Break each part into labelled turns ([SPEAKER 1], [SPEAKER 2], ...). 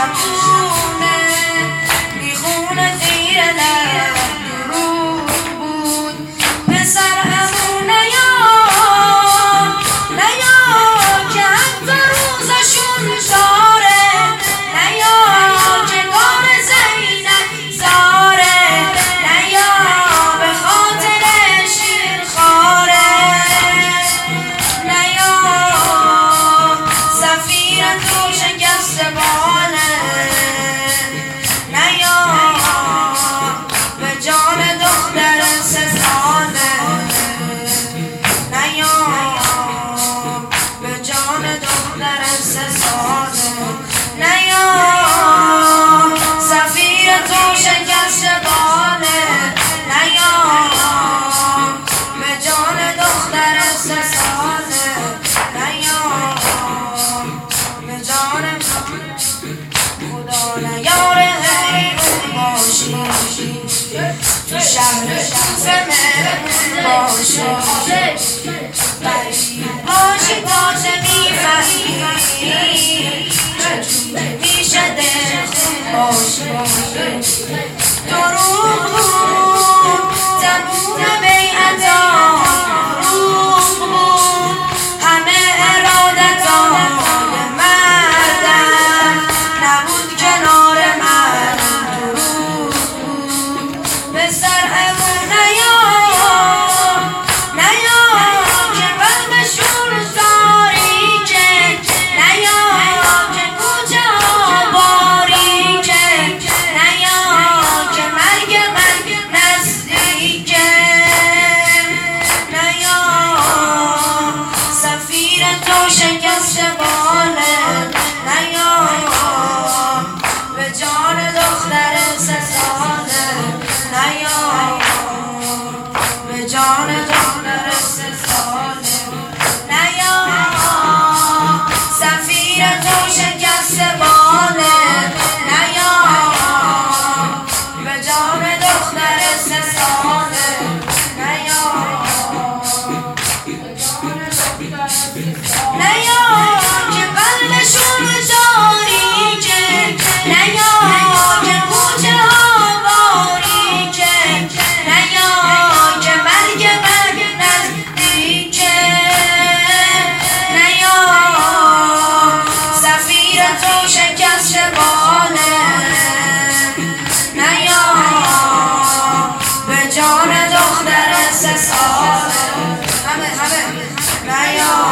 [SPEAKER 1] شبونه میخونه زیر لب درود بود پسر همون نیا که حتی روزشون داره نیا که کار زینب زاره نیا به خاطر شیر خاره نیا سفیر تو شکست باله نیا به جان دختر 3 ساله نیا به جان دختر 3 ساله نیا سفیر تو شکست باله نیا به جان دختر 3 ساله نیا به جان خدا نیار حیرون باشی تو شهر کوفه مهربون باشی غریب باشی تازه میفهمی چجوره میشه دلخون باشی دروغ بود زبون بیعتا دروغ بود همه ارادتان مردن نبود کنار من دروغ بود پسر همون نیا که قلبشون تاریکه نیا که کوچه ها باریکه نیا که مرگ نزدیکه نیا سفیر تو شکست باله نیا به جان دختر 3 ساله نیا به جان دختر 3 ساله نیا سفیر تو شکست باله نیا به جان دختر 3 ساله نیا نیا که قلبشون تاریکه نیا که کوچه ها باریکه نیا که مرگ نزدیکه نیا سفیر تو شکست باله نیا به جان دختر 3 ساله نیا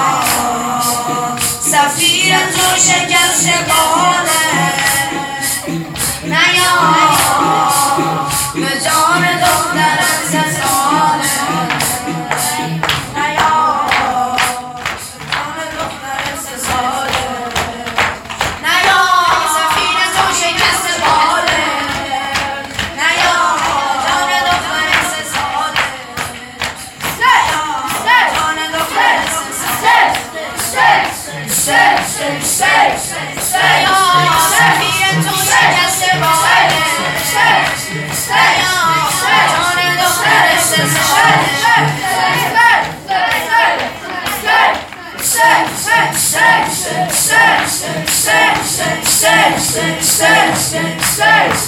[SPEAKER 1] سفیر تو شکست باله نیا به جان دختر 3 ساله نیا جان دختر 3 ساله نیا سفیر تو شکست باله نیا جان دختر 3 ساله جان دختر 3 ساله